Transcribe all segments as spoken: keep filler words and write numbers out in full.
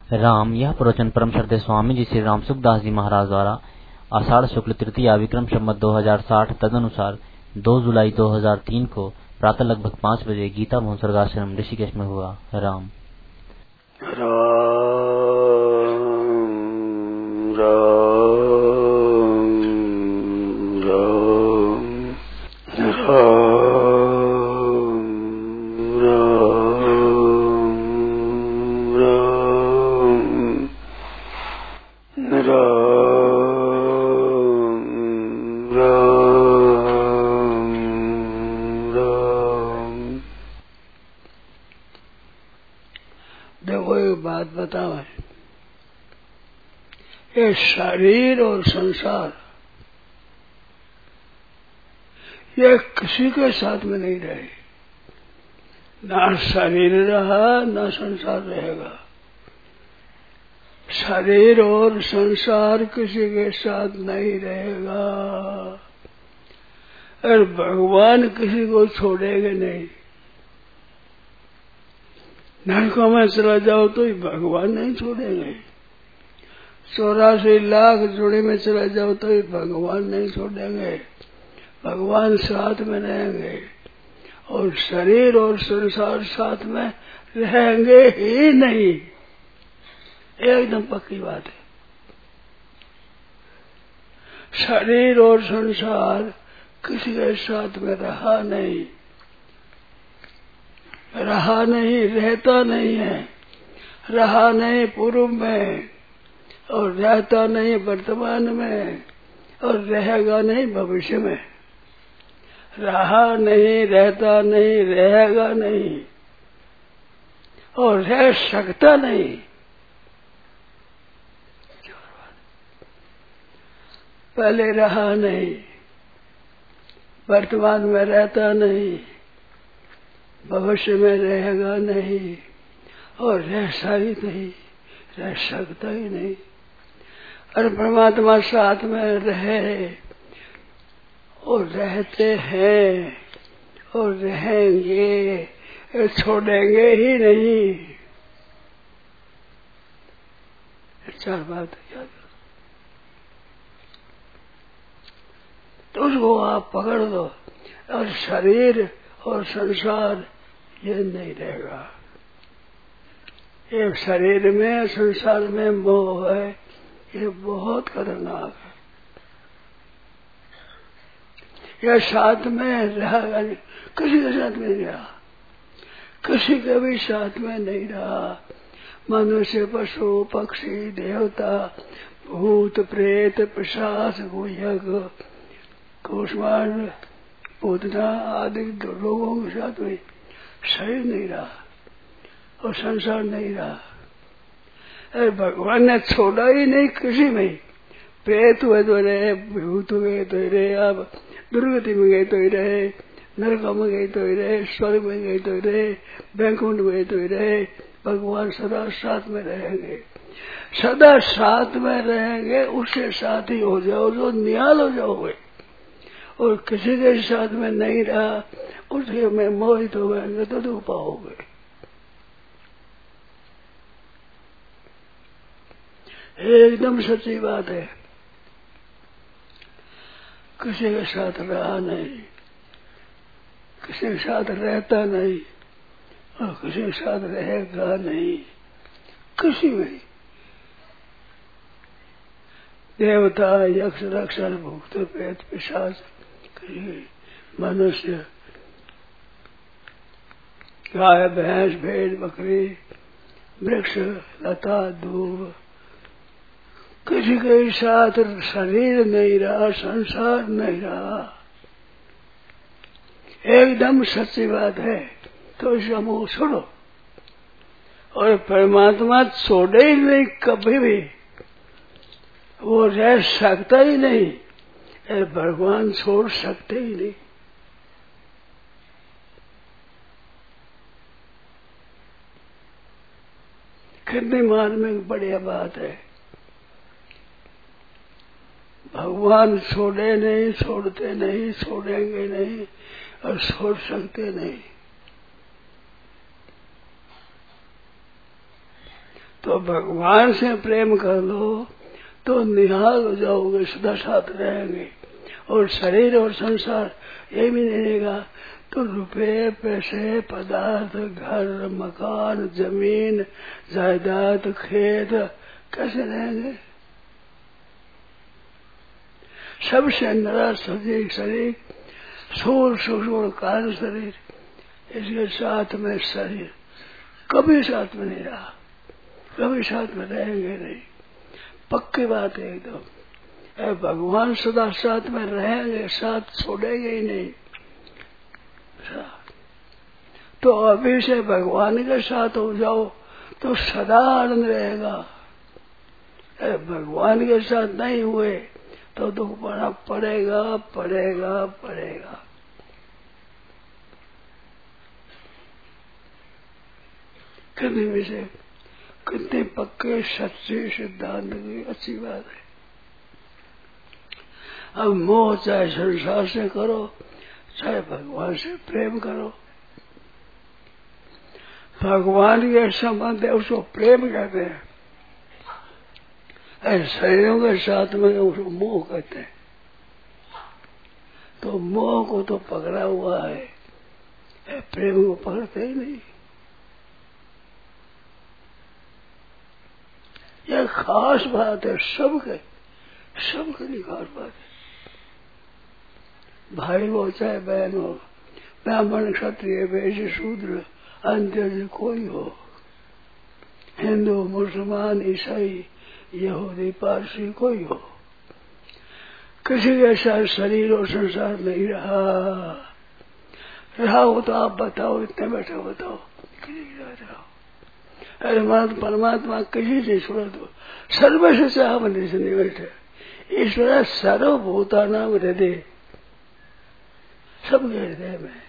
राम। यह प्रवचन परम श्रद्धेय स्वामी जी श्री राम सुखदास जी महाराज द्वारा आषाढ़ शुक्ल तृतीया विक्रम संवत दो हजार साठ तदनुसार दो जुलाई दो हजार तीन को प्रातः लगभग पाँच बजे गीता भवन स्वर्गाश्रम ऋषिकेश में हुआ। राम राम राम ये शरीर और संसार ये किसी के साथ में नहीं रहे, ना शरीर रहा ना संसार रहेगा। शरीर और संसार किसी के साथ नहीं रहेगा और भगवान किसी को छोड़ेंगे नहीं। नरकों में चला जाओ तो ही भगवान नहीं छोड़ेंगे, चौरासी लाख जोड़े में चला जाओ तो ही भगवान नहीं छोड़ेंगे, भगवान साथ में रहेंगे और शरीर और संसार साथ में रहेंगे ही नहीं, एकदम पक्की बात है। शरीर और संसार किसी के साथ में रहा नहीं, रहा नहीं, रहता नहीं है, रहा नहीं पूर्व में और रहता नहीं वर्तमान में और रहेगा नहीं भविष्य में। रहा नहीं, रहता नहीं, रहेगा नहीं और रह सकता नहीं। पहले रहा नहीं, वर्तमान में रहता नहीं, भविष्य में रहेगा नहीं और रह सा ही नहीं, रह सकता ही नहीं। और परमात्मा साथ में रहे और रहते हैं और रहेंगे, छोड़ेंगे ही नहीं। चार बात याद रखो तो उसको आप पकड़ दो और शरीर और संसार ये नहीं रहेगा। एक शरीर में संसार में मोह है, ये बहुत खतरनाक है। यह साथ में रहा, किसी के साथ में नहीं रहा, किसी के भी साथ में नहीं रहा। मनुष्य, पशु, पक्षी, देवता, भूत, प्रेत, पिशाच, गुह्यक, कूष्मांड, पूतना आदि लोगों के साथ में शरीर नहीं रहा और संसार नहीं रहा। अरे भगवान ने छोड़ा ही नहीं किसी में। प्रेत हुए तो रहे, भूत हुए तो ही रहे, अब दुर्गति में गए तो ही रहे, नरक में गए तो ही रहे, स्वर्ग में गए तो ही रहे, बैकुंठ में गए तो ही रहे। भगवान सदा साथ में रहेंगे, सदा साथ में रहेंगे। उसके साथ ही हो जाओ जो निहाल हो जाओगे और किसी के साथ में नहीं रहा उसके में मोहित हो गएंगे तो दुख पाओगे। एकदम सच्ची बात है। किसी के साथ रहा नहीं, किसी के साथ रहता नहीं और किसी के साथ रहेगा नहीं, किसी में। देवता, यक्ष, राक्षस, भूत, प्रेत, पिशाच, मनुष्य, गाय, भैंस, भेड़, बकरी, वृक्ष, लता, दूब, किसी के साथ शरीर नहीं रहा, संसार नहीं रहा। एकदम सच्ची बात है। तो इसे मुंह छोड़ो और परमात्मा छोड़े ही नहीं कभी भी, वो रह सकता ही नहीं, भगवान छोड़ सकते ही नहीं। कितनी मार्मिक बढ़िया बात है। भगवान छोड़े नहीं, छोड़ते नहीं, छोड़ेंगे नहीं और छोड़ सकते नहीं। तो भगवान से प्रेम कर लो तो निहाल हो जाओगे, सदा साथ रहेंगे। और शरीर और संसार ये भी नहीं रहेगा तो रुपए पैसे पदार्थ घर मकान जमीन जायदाद खेत कैसे रहेंगे? सबसे नरा सजीव शरीर सूर सूर कारण शरीर, इसके साथ में शरीर कभी साथ में नहीं रहा, कभी साथ में रहेंगे नहीं, पक्की बात है एकदम। भगवान सदा साथ में रहेंगे, साथ छोड़ेंगे ही नहीं। तो अभी से भगवान के साथ हो जाओ तो सदा आनंद रहेगा। भगवान के साथ नहीं हुए तो दुख बड़ा पड़ेगा पड़ेगा पड़ेगा। कितने विषय कितने पक्के सच्चे सिद्धांत की अच्छी बात है। अब मोह चाहे संसार से करो चाहे भगवान से प्रेम करो, भगवान के संबंध है उसको प्रेम कहते हैं, शरीरों के साथ में उसको मोह कहते हैं। तो मोह को तो पकड़ा हुआ है, प्रेम को पकड़ते ही नहीं। यह खास बात है, सबके सबके लिए खास बात है। भाई हो चाहे बहन हो, ब्राह्मण क्षत्रिय वैश्य शूद्र अंत्य कोई हो, हिंदू मुसलमान ईसाई यहूदी पारसी कोई हो, किसी के साथ शरीर और संसार नहीं रहा। रहा हो तो आप बताओ, इतने बैठे बताओ किसी के साथ रहो। अरे परमात्मा किसी से छोड़ दो, सर्व से चाह बने से नहीं बैठे। ईश्वर सर्वभूता नाम हृदय, सबके हृदय में।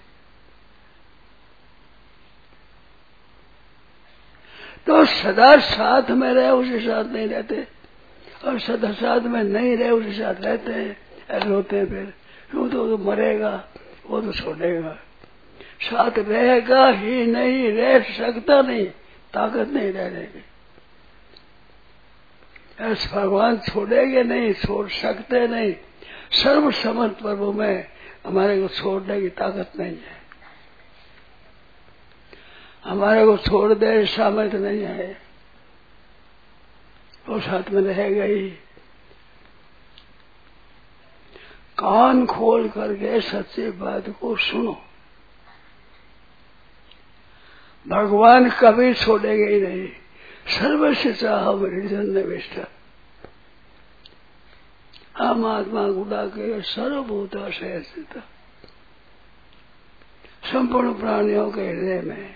तो सदा साथ में रहे उसके साथ नहीं रहते, और सदा साथ में नहीं रहे उसके साथ रहते हैं, रोते हैं। फिर वो तो, तो मरेगा, वो तो छोड़ेगा। साथ रहेगा ही नहीं, रह सकता नहीं, ताकत नहीं रहने की। ऐसे भगवान छोड़ेंगे नहीं, छोड़ सकते नहीं। सर्व समर्थ प्रभु में हमारे को छोड़ने की ताकत नहीं है, हमारे को छोड़ दे सामर्थ्य नहीं है। वो साथ में रहेगा ही। कान खोल करके सच्ची बात को सुनो, भगवान कभी छोड़ेंगे ही नहीं। सर्वस्व चाह मरीजन निविष्ट, हम आत्मा गुड़ा के सर्वभूता से स्थित, संपूर्ण प्राणियों के हृदय में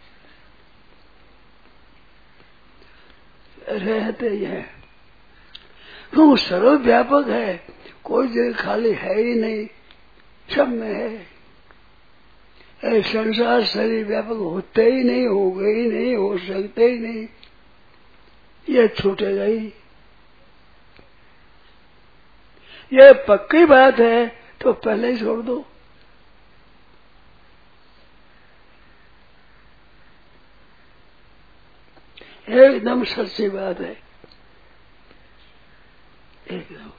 रहते ही है। वो सर्वव्यापक है, कोई जगह खाली है ही नहीं, सब में है। संसार शरीर व्यापक होते ही नहीं, हो गए ही नहीं, हो सकते ही नहीं, ये छूटेगा ही। ये पक्की बात है तो पहले ही छोड़ दो। एकदम सच्ची बात है, एकदम।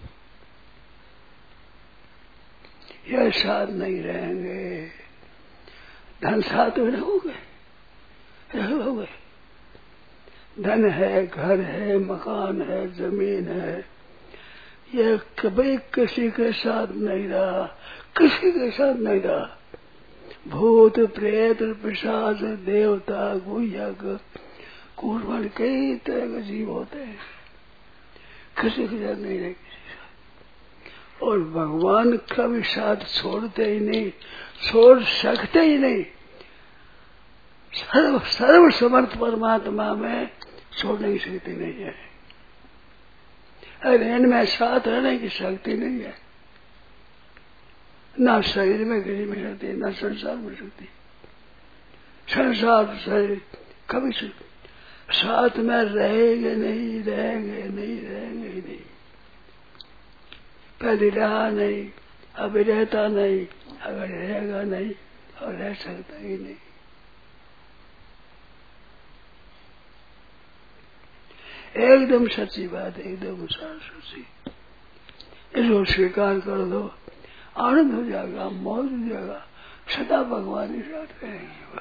यह साथ नहीं रहेंगे, धन साथ में रहोगे, रहोगे। धन है, घर है, मकान है, जमीन है, ये कभी किसी के साथ नहीं रहा, किसी के साथ नहीं रहा। भूत प्रेत पिशाच देवता गुह्यक कूर्मन कई तरह के जीव होते हैं, किसी के साथ नहीं रहे, किसी के साथ। और भगवान का भी साथ छोड़ते ही नहीं, छोड़ सकते ही नहीं। सर्व सर्व समर्थ परमात्मा में छोड़ने की शक्ति नहीं है। अरे इनमें साथ रहने की शक्ति नहीं है, ना शरीर में गिरी में शक्ति, ना संसार में शक्ति। संसार शरीर कभी साथ में रहेंगे नहीं, रहेंगे नहीं, रहेंगे ही नहीं। पहले रहा नहीं, अभी रहता नहीं, अगर रहेगा नहीं और रह सकता ही नहीं। एकदम सच्ची बात है, एकदम सच्ची। इसको स्वीकार कर दो, आनंद हो जाएगा, मौज हो जाएगा, सदा भगवान के साथ रहेंगे।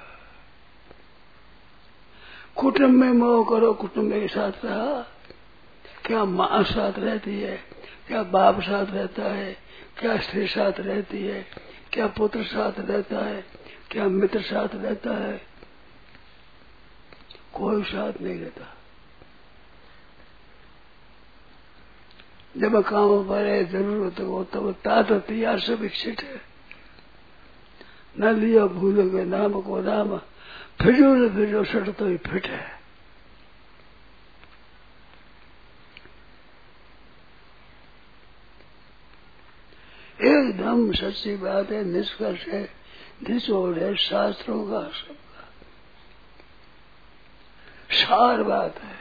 कुटुंब में मोह करो, कुटुंब के साथ रहा, क्या माँ साथ रहती है, क्या बाप साथ रहता है, क्या स्त्री साथ रहती है, क्या पुत्र साथ रहता है, क्या मित्र साथ रहता है, कोई साथ नहीं रहता। जब काम पर है जरूरत हो तब तात तैयार से विकसित है। न लिया भूलोगे नाम को नाम, फिजूल फिजो सट तो ही फिट है। एकदम सच्ची बात है, निष्कर्ष है, निचोड़ है शास्त्रों का, सबका सार बात है।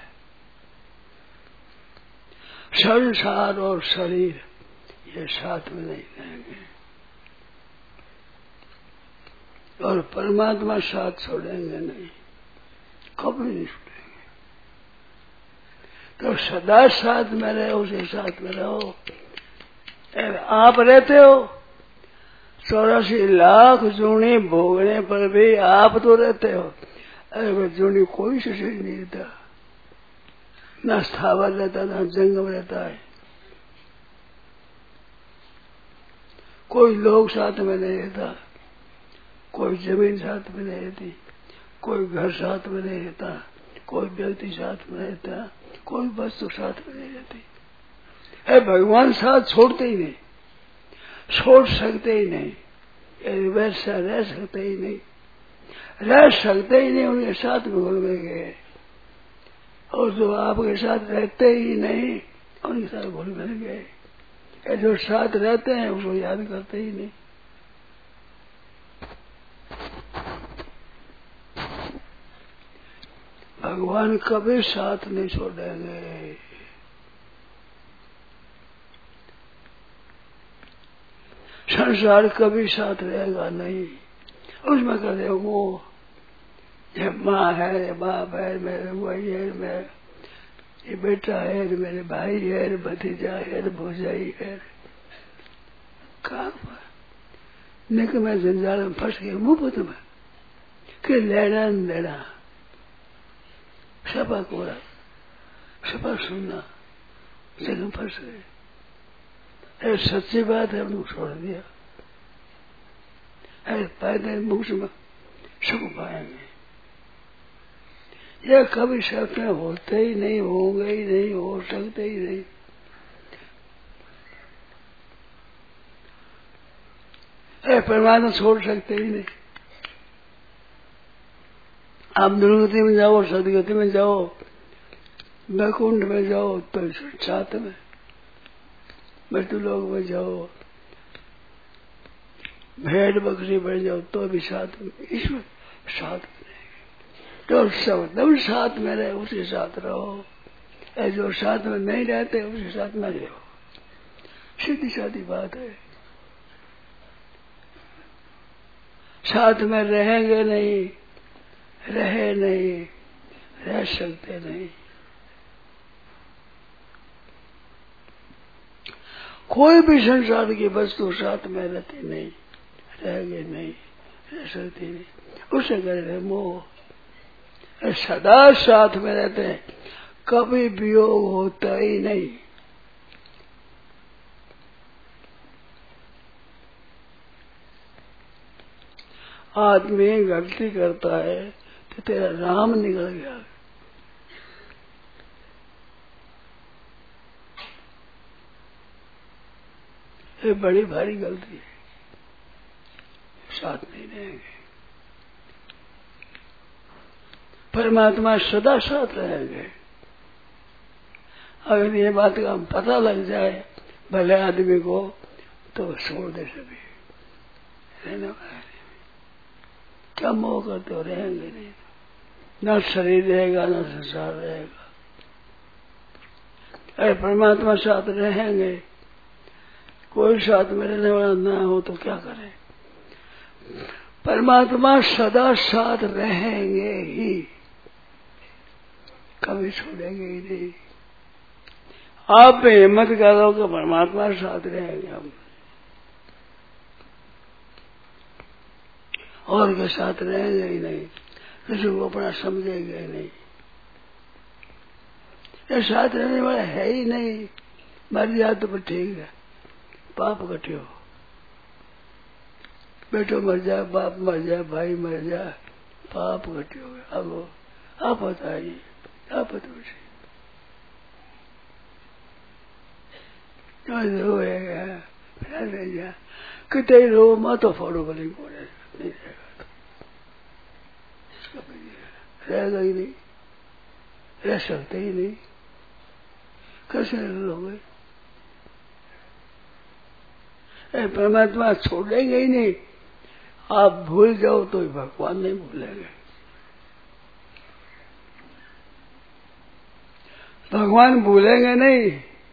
संसार और शरीर ये साथ में नहीं रहेंगे, और परमात्मा साथ छोड़ेंगे नहीं, कभी नहीं छोड़ेंगे। तो सदा साथ में रहे, उसे साथ में रहो। आप रहते हो चौरासी लाख जूनी भोगने पर भी आप तो रहते हो। अरे जूनी कोई से नहीं रहता, न स्थावर रहता, न जंगम रहता है। कोई लोग साथ में नहीं रहता, कोई जमीन साथ में नहीं रहती, कोई घर साथ में नहीं रहता, कोई व्यक्ति साथ में रहता, कोई वस्तु साथ में नहीं रहती। है भगवान साथ छोड़ते ही नहीं, छोड़ सकते ही नहीं, वैसा रह सकते ही नहीं, रह सकते ही नहीं, उनके साथ में घुल में गए। और जो आपके साथ रहते ही नहीं उनके साथ घुल मिल गए, जो साथ रहते हैं उसको याद करते ही नहीं। भगवान कभी साथ नहीं छोड़ेंगे। संसार कभी साथ रहेगा नहीं, उसमें कहते वो ये माँ है, ये बाप है, मेरे वही है, मेरे ये बेटा है, मेरे भाई है, भतीजा है, भौजाई है। काम निक में जंजाल में फंस गए मुफ्त में, कि लेना लेना सपा कोरा सपा सुनना, जगह फंस गए। अरे सच्ची बात है, हमने छोड़ दिया। अरे पैदल मुक्त में सुख पाएंगे, यह कभी सपने होते ही नहीं, होंगे ही नहीं, हो सकते ही नहीं। अरे परमात्मा छोड़ सकते ही नहीं। आप दुर्गति में जाओ, सदगति में जाओ, वैकुंठ में जाओ तो साथ में, मृत्यु लोक में जाओ, भेड़ बकरी बन जाओ तो भी साथ में, ईश्वर साथ में रहेंगे। तो सब दम साथ में रहे, उसी साथ रहो। जो साथ में नहीं रहते उसी साथ में रहो, सीधी सादी बात है। साथ में रहेंगे नहीं, रहे नहीं, रह सकते नहीं। कोई भी संसार की वस्तु साथ में रहती नहीं, रहेंगे नहीं, रह सकती नहीं। उसे करे मोह, सदा साथ में रहते हैं, कभी वियोग होता ही नहीं। आदमी गलती करता है तो तेरा राम निकल गया, ये बड़ी भारी गलती है, साथ नहीं रहेंगे। परमात्मा सदा साथ रहेंगे। अगर ये बात का पता लग जाए भले आदमी को तो छोड़ दे सभी, रहने वाले क्या मोह करते हो, रहेंगे नहीं। न शरीर रहेगा न संसार रहेगा। अरे परमात्मा साथ रहेंगे, कोई साथ में रहने वाला ना हो तो क्या करें। परमात्मा सदा साथ रहेंगे ही, कभी छोड़ेंगे ही नहीं। आप में हिम्मत करो कि परमात्मा के साथ रहेंगे हम, और के साथ रहेंगे ही नहीं, किसी को अपना समझेंगे ही नहीं। ये साथ रहने वाला है ही नहीं। मर जाए तो ठीक है, पाप कटियो, बेटो मर जाए, बाप मर जाए, भाई मर जाए, पाप कटियो। अब आप बताइए, आप बताइए रोएगा रहेगा, कितने रो मत तो फोड़ो बली को नहीं रहेगा, तो रहेगा ही नहीं, रह सकते ही नहीं, कैसे लोगे? परमात्मा छोड़ेंगे ही नहीं। आप भूल जाओ तो भगवान नहीं भूलेंगे। भगवान भूलेंगे नहीं।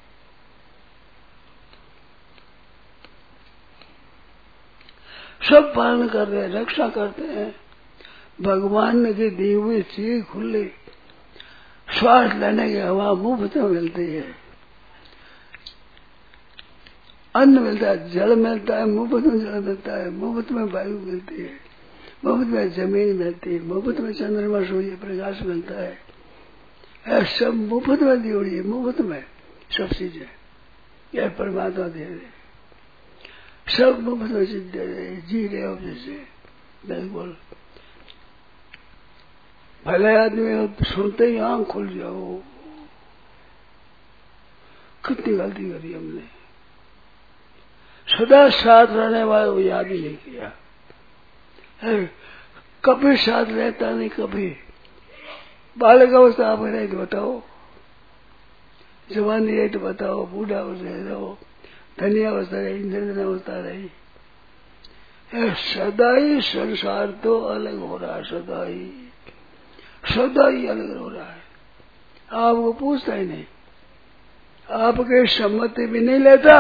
सब पालन कर रहे हैं, रक्षा करते हैं। भगवान की दी हुई चीज खुली, श्वास लेने की हवा मुफ्त में मिलती है, अन्न मिलता है, जल मिलता है, मुफ्त में जल मिलता है, मुफ्त में वायु मिलती है, मुफ्त में जमीन मिलती है, मुफ्त में चंद्रमा सूर्य प्रकाश मिलता है। यह सब मुफ्त में दी हुई है, मुफ्त में सब चीजें यह परमात्मा दे रहे, सब मुफ्त में चीज दे रहे, जी रहे हो जैसे। बिल्कुल भले आदमी सुनते ही आंख खुल जाओ, कितनी गलती करी हमने। सदा साथ रहने वाले को याद ही नहीं किया, कभी साथ रहता नहीं, कभी बालक अवस्था आप रहे तो बताओ, जवानी रही तो बताओ, बूढ़ा अवस्था रहो, धनी अवस्था रही, निर्धन अवस्था रही, सदा ही संसार तो अलग हो रहा है, सदा ही सदा ही अलग हो रहा है। आपको पूछता ही नहीं, आपके सम्मति भी नहीं लेता।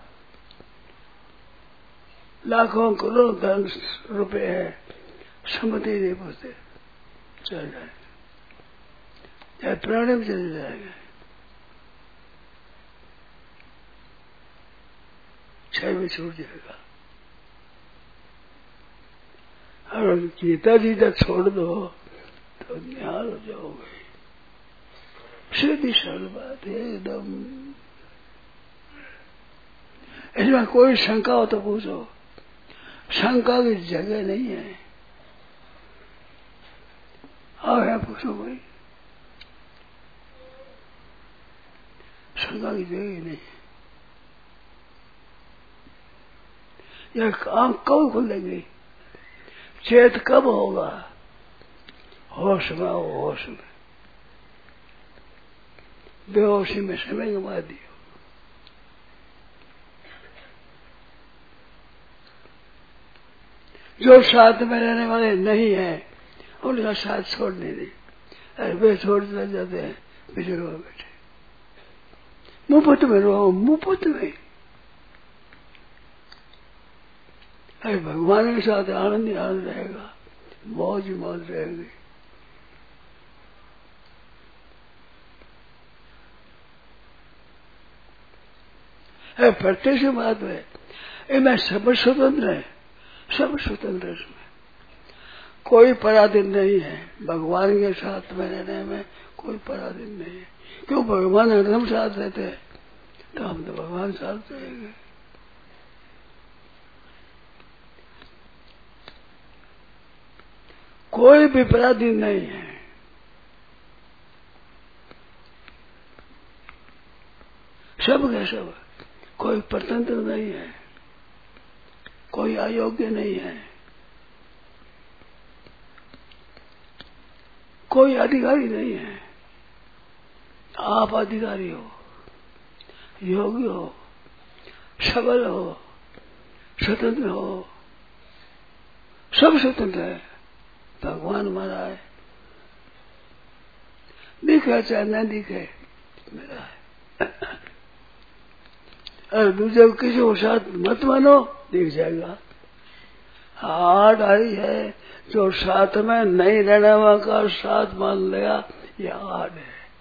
लाखों करोड़ धन रुपए है, सम्मति नहीं पूछते, चल जाए चाहे प्राणी में चले जाएगा, छह में छूट जाएगा। और गीता जी तक छोड़ दो तो निहाल हो जाओगे। सीधी सरल बात है एकदम, इसमें कोई शंका हो तो पूछो, शंका की जगह नहीं है। आओ है पूछो भाई, शंका की जगह ही नहीं। यह आंख कब खुलेगी, चेत कब होगा, होश में हो, होश में। बेहोशी में समय गंवा दियो। जो साथ में रहने वाले नहीं है उनका साथ छोड़ने नहीं, अरे वे छोड़ जाते हैं, पीछे रो बैठे, मुफ्त में रहो, मुफ्त में। अरे भगवान के साथ आनंद ही आनंद रहेगा, मौज ही मौज रहेगी। अरे प्रत्यक्ष बात है, इनमें सब स्वतंत्र है, सब स्वतंत्र है। इसमें कोई पराधीन नहीं है। भगवान के साथ में रहने में कोई पराधीन नहीं है। क्यों? भगवान हरदम साथ रहते हैं, तो हम तो भगवान साथ रहेंगे। कोई भी पराधीन नहीं है। सब के सब, कोई स्वतंत्र नहीं है, कोई अयोग्य नहीं है, कोई अधिकारी नहीं है। आप अधिकारी हो, योग्य हो, सबल हो, स्वतंत्र हो, सब स्वतंत्र है। भगवान हमारा है, दिखे चाहे न दिखे मेरा है। और दूसरे किसी को साथ मत मानो, दिख जाएगा। हार्ड आई है, जो साथ में नहीं रहने वाला का साथ मान लेगा, ये हार्ड है।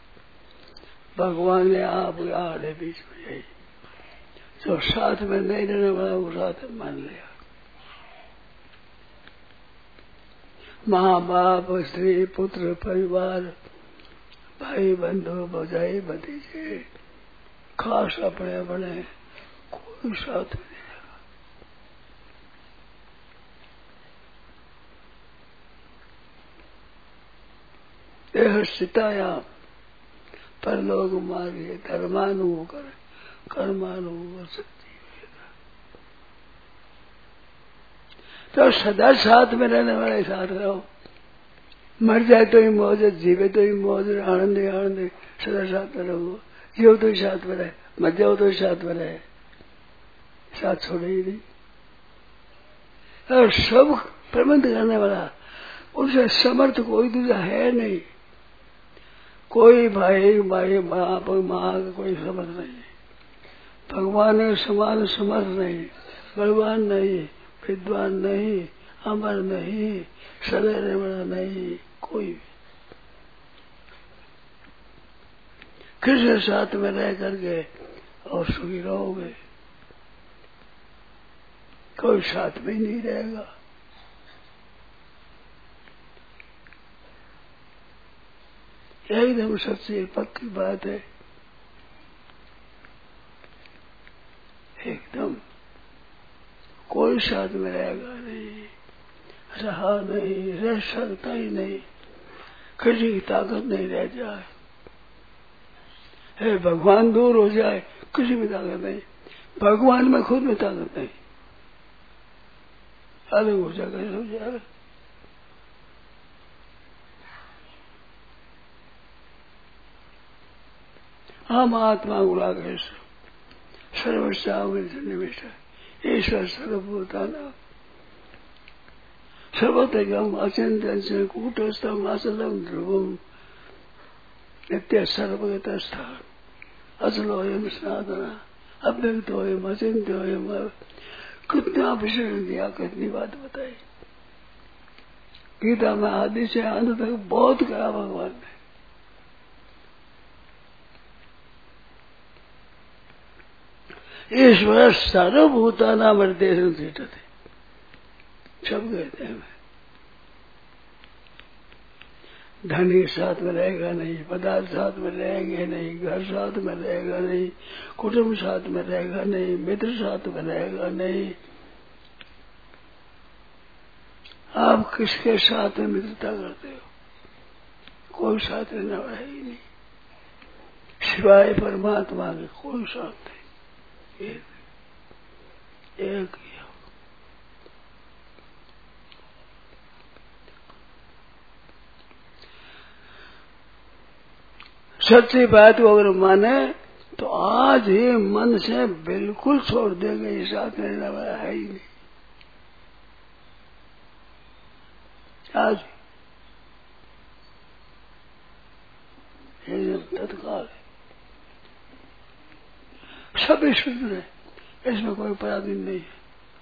भगवान ने आप आड़े बीच में यही जो साथ में नहीं रहने वाला वो साथ में मान लिया। माँ बाप स्त्री पुत्र परिवार भाई बंधु भौजाई भतीजे खास अपने अपने कोई साथ नहीं रहेगा। यह सीताया पर लोग मारिए धर्मानु कर कर्मानु सच्ची तो सदा साथ में रहने वाले साथ रहो। मर जाए तो ही मौज, जीवे तो ही मौज, आनंद ही आनंद, सदा साथ में रहो। जियो तो ही साथ में रहे, मर जाओ तो ही साथ में रहे, साथ छोड़े ही नहीं। और सब प्रबंध करने वाला उनसे समर्थ कोई दूसरा है नहीं। कोई भाई भाई बाप माँ का कोई समर्थ नहीं, भगवान के समान समर्थ नहीं, बलवान नहीं, विद्वान नहीं, अमर नहीं, सदैव बड़ा नहीं, कोई भी। किसके साथ में रह करके और सुखी रहोगे? कोई साथ में नहीं रहेगा। एकदम सच्ची पक्की बात है, एकदम कोई साथ में रहेगा नहीं, रहा नहीं, रह सकता ही नहीं, किसी की ताकत नहीं रह जाए। है भगवान दूर हो जाए किसी में ताकत नहीं, भगवान में खुद में ताकत नहीं, अलग हो जाए कैसे हो जाए। हम आत्मा गुला के सर्वस्व ईश्वर सर्वभूतानां सर्वतगम अचिंत्यं कूटस्थम अचलम ध्रुवम नित्य सर्वगतस्थान अचलोयम सनातना अव्यक्तोयम अचिंत्योयम। कितना विशेषण दिया, कितनी बात बताई। गीता में आदि से अंत तक बहुत कहा भगवान ने। ईश्वर सर्वभूतानां हृदयं तिष्ठति, सब कहते हैं। धन के साथ में रहेगा नहीं, पदार्थ साथ में रहेंगे नहीं, घर साथ में रहेगा नहीं, कुटुंब साथ में रहेगा नहीं, मित्र साथ में रहेगा नहीं। आप किसके साथ में मित्रता करते हो? कोई साथ रहने वाला ही नहीं, सिवाय परमात्मा के कोई साथ नहीं। एक, एक ही हो। सच्ची बात को अगर माने तो आज ही मन से बिल्कुल छोड़ देंगे, ये साथ में रहने वाला है ही नहीं। आज ये तत्काल है, सभी शुद्ध है, इसमें कोई पराधीन नहीं है,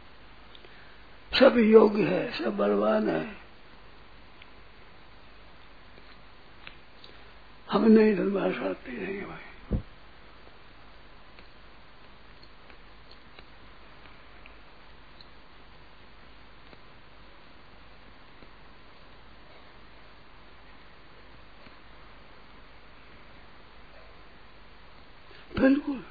सभी योग्य है, सब बलवान है। हम नहीं धर्मा साथ नहीं रहेंगे भाई। बिल्कुल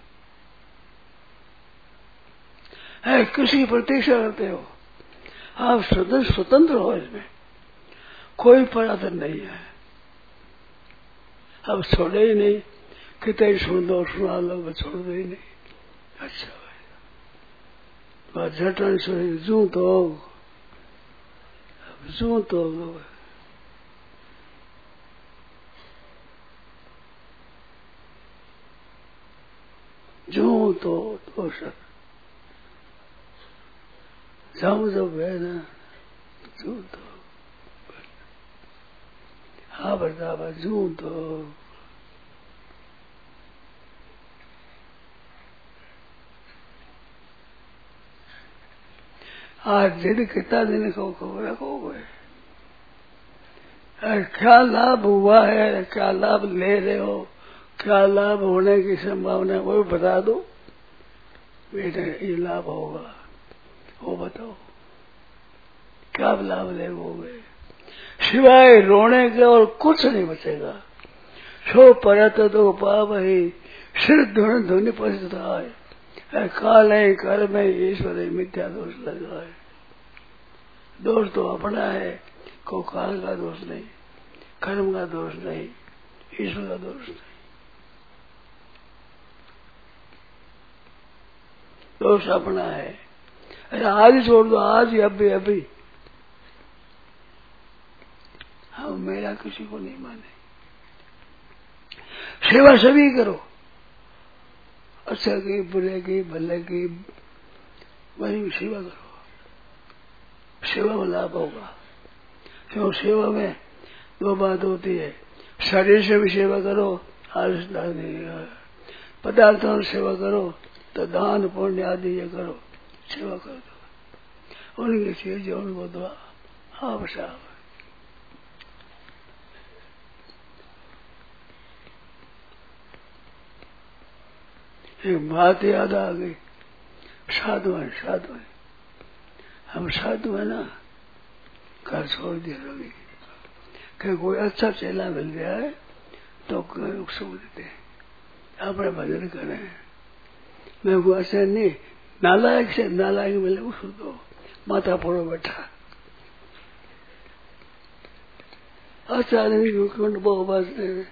है, किसी की प्रतीक्षा करते हो आप स्वतंत्र हो, इसमें कोई पराधीन नहीं है। अब छोड़े ही नहीं, कितने सुन दो सुना लो, छोड़ दो ही नहीं। अच्छा भाई झटन से जू तो जू तो जू तो तो सर जाऊं जब है ना जू तो हाँ बरदाबा जू तो आज जिद कितना दिन को रखोगे, क्या लाभ हुआ है, क्या लाभ ले रहे हो, क्या लाभ होने की संभावना है वो बता दो बेटे, ये लाभ होगा वो बताओ, क्या लाभ लेगोगे? सिवाय रोने के और कुछ नहीं बचेगा। सो परत तो पाप ही सिर धुन धुन पछताए, काल है कर में ईश्वर मिथ्या दोष लगाए। दोष तो अपना है, को काल का दोष नहीं, कर्म का दोष नहीं, ईश्वर का दोष नहीं। दोष अपना है। अरे आज ही छोड़ दो, आज ही अभी अभी। हम मेरा किसी को नहीं माने। सेवा सभी करो, अच्छा की बुरे की भले की, वही सेवा करो। सेवा में लाभ होगा। क्यों? सेवा में दो बात होती है, शरीर से भी सेवा करो, आलस नहीं, पदार्थों से सेवा करो तो दान पुण्य आदि ये करो, सेवा कर दो उनकी चीज उनको दो। आप साहब एक बात याद आ गई, साधु है साधु है, हम साधु है ना, घर छोड़ दिया रवि कि कोई अच्छा चेला मिल जाए तो सुख देते अपने भजन करें। मैं को ऐसे नहीं, नालायक से नालायक मिले उसको दो, माथा फोड़ो बैठा। अच्छा नहीं क्यों न बो, बस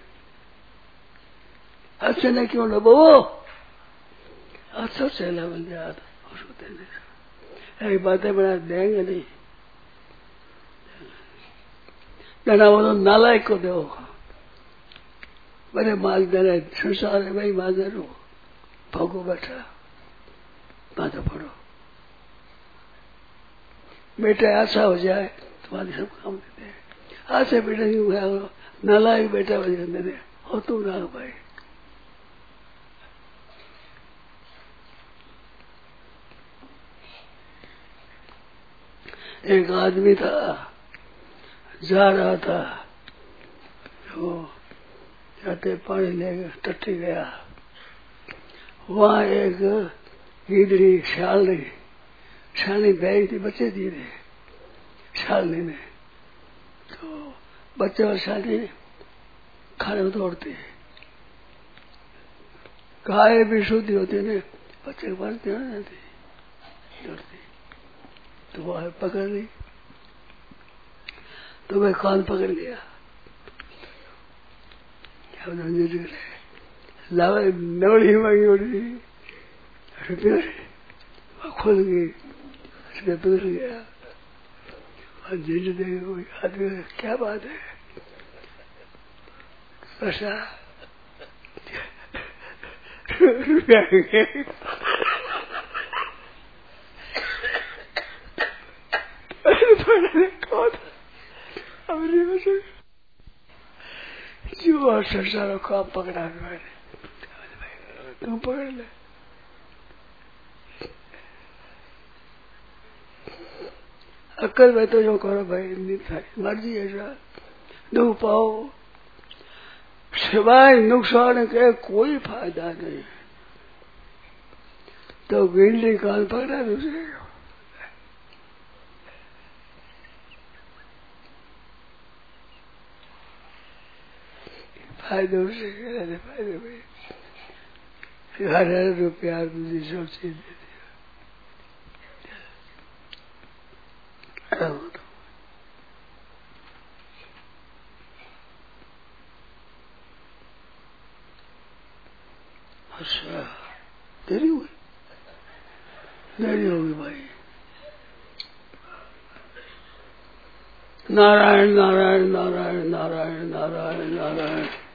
अच्छे नहीं क्यों न बो, अच्छा चेला मिल जाए तो उसको देने का। ऐसी बातें बना देंगे नहीं, देना वो तो नालायक को दो। बड़े माल देने संसार है भाई, माल दे भोगो बैठा, माथा पड़ो। बेटा ऐसा हो जाए तुम्हारी सब काम देते हैं। आज से बेटा क्यों गया हो, नालायक बेटा वजह दे दे हो तू ना भाई। एक आदमी था, जा रहा था, वो जाते पानी लेकर टट्टी गया, वहां एक गीदड़ी शालनी शालनी बैग थी, बच्चे दिए थे शालनी में, तो बच्चे और शालनी खाने में दौड़ते, गाय भी शुद्धि होती ने, बच्चे के पास ध्यान जाती दौड़ती, तो वो पकड़ ली, तो वह कान पकड़ लिया, लावा नवड़ी मांगी उड़ी रुपये खुल गई, रुपये पिघल गया। और जिस देखे कोई आदमी, क्या बात है ऐसा रुपया जो संसारों का पकड़ा मैंने, तुम पकड़ ले। अक्ल में तो जो करो भाई, मर्जी ऐसा दुख पाओ, सिवाय नुकसान के कोई फायदा नहीं। तो गिल्ली कान पकड़ा दूसरे को, फायदे उसे कहते फायदे भाई, हजार रुपया दूसरी सब चीज दे दिया। अच्छा देरी हुई, देरी होगी भाई। नारायण नारायण नारायण नारायण नारायण नारायण